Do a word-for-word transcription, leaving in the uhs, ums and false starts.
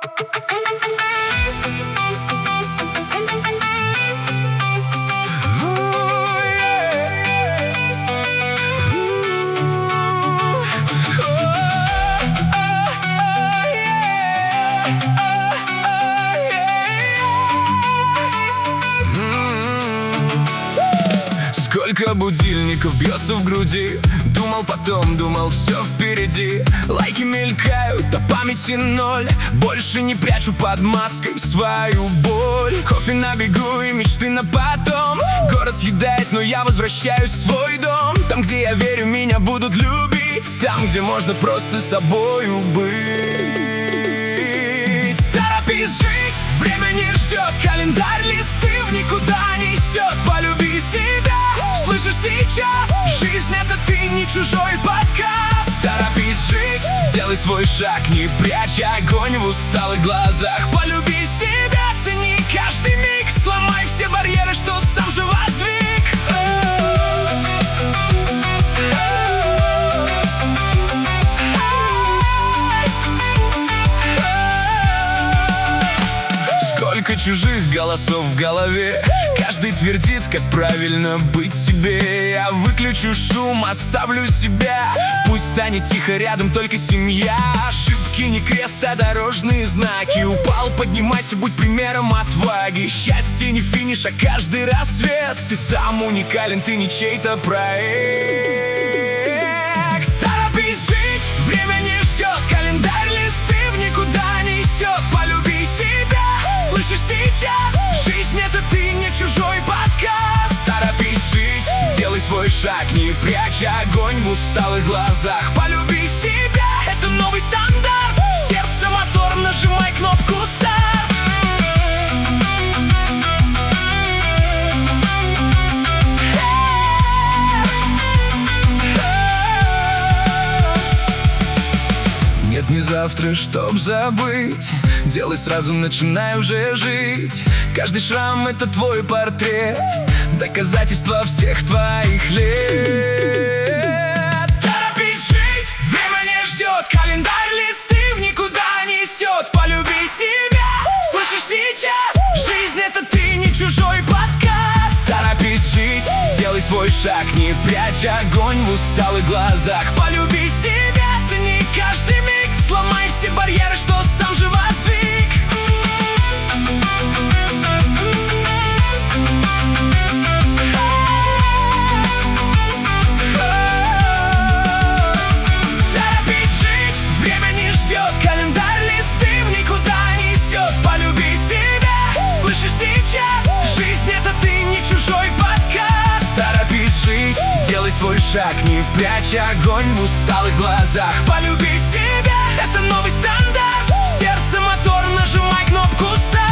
Сколько будильников бьется в груди. Думал потом, думал, все впереди. Лайки мелькают, а памяти ноль. Больше не прячу под маской свою боль. Кофе на бегу и мечты на потом. Город съедает, но я возвращаюсь в свой дом. Там, где я верю, меня будут любить. Там, где можно просто собою быть. Торопись жить, время не ждет. Календарь листы в никуда несет. Полюби себя. Слышишь сейчас? Жизнь — это ты, не чужой подкаст. Торопись жить, делай свой шаг, не прячь огонь в усталых глазах. Полюби себя, цени каждый миг. Сломай все барьеры, что сам же воздвиг. Сколько чужих голосов в голове. Каждый твердит, как правильно быть тебе. Я выключу шум, оставлю себя. Пусть станет тихо рядом только семья. Ошибки не крест, а дорожные знаки. Упал, поднимайся, будь примером отваги. Счастье не финиш, а каждый рассвет. Ты сам уникален, ты не чей-то проект. Торопись жить, время не ждет. Календарь листы в никуда несет. Полюби себя. Слышишь сейчас? Жизнь — это ты, не чужой подкаст. Торопись жить, делай свой шаг, не прячь огонь в усталых глазах. Полюби себя, это новый стандарт. Сердце мотор, нажимай кнопку старт. Нет, не завтра, чтоб забыть. Делай сразу, начинай уже жить. Каждый шрам — это твой портрет, доказательство всех твоих лет. Торопись жить, время не ждет. Календарь листы в никуда несет. Полюби себя. Слышишь сейчас? Жизнь — это ты, не чужой подкаст. Торопись жить, делай свой шаг, не прячь огонь в усталых глазах. Полюби себя, цени каждый миг. Сломай все барьеры, что сам же воздвиг. Торопись жить, время не ждет. Календарь листы в никуда несет. Полюби себя. Слышишь сейчас? Жизнь — это ты, не чужой подкаст. Торопись жить, делай свой шаг, не прячь огонь в усталых глазах. Полюби себя. Это новый стандарт. Сердце мотор, нажимай кнопку старт.